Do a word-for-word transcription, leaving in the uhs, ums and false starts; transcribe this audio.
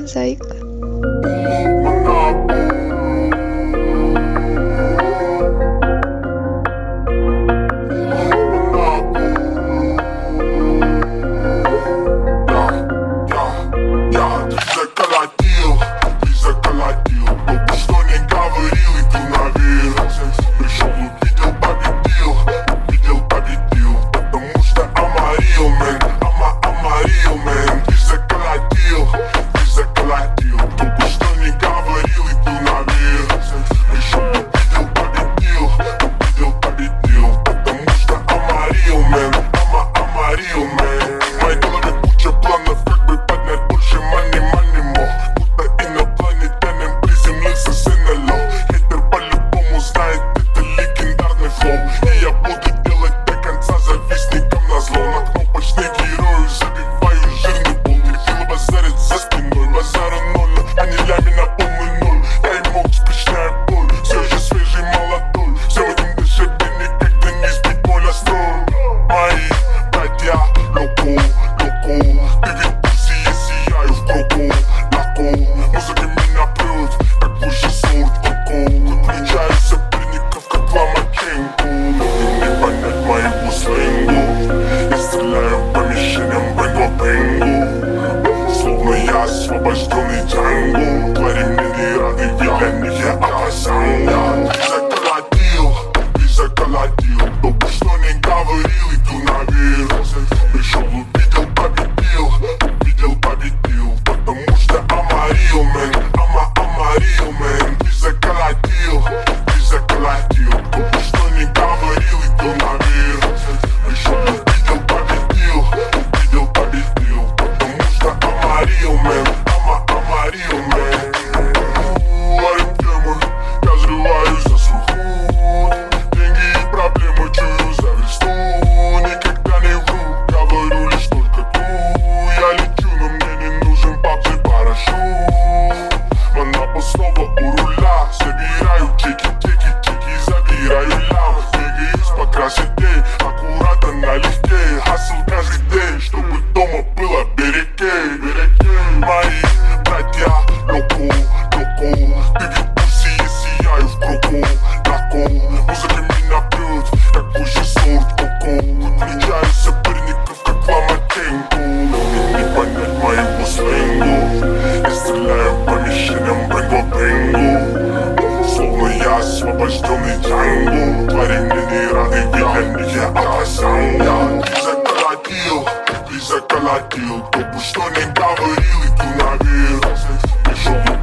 зайка. Освобожденный Джанго, твари мне не рады, веленные опасания. Ты заколотил, ты заколотил, кто бы что ни говорил, иду наверх. Пришел, увидел, победил, увидел, победил, потому что амарил, мэн, ама, амарил, мэн. Ты заколотил, ты заколотил, кто бы что ни говорил, иду наверх. Пришел, увидел, победил, увидел, победил, потому что амарил, мэн. Real man. Ларим темы, я взрываюсь за свой худ. Деньги и проблемы чую за версту. Никогда не вру, говорю лишь только ту. Я лечу, но мне не нужен папсы парашют. Монопол снова у руля. Собираю чеки, чеки, чеки, забираю лям. Двигаюсь по красоте, аккуратно налегке. Хасл каждый день, чтобы дома было береги, береги. Мои братья, локо, локо. Ты ведь пуси, я сияю в кругу, лако. Музыка меня бьет, как высший сорт коко. Включаю соперников, как Ломаченко. Не понять моего сленгу. Я стреляю по мишеням, бэнго-бэнго. Словно я освобожденный Джанго. Твари мне не рады, веленные опасания. Ты заколотил, ты заколотил, кто бы что ни говорил, иду наверх. Пришел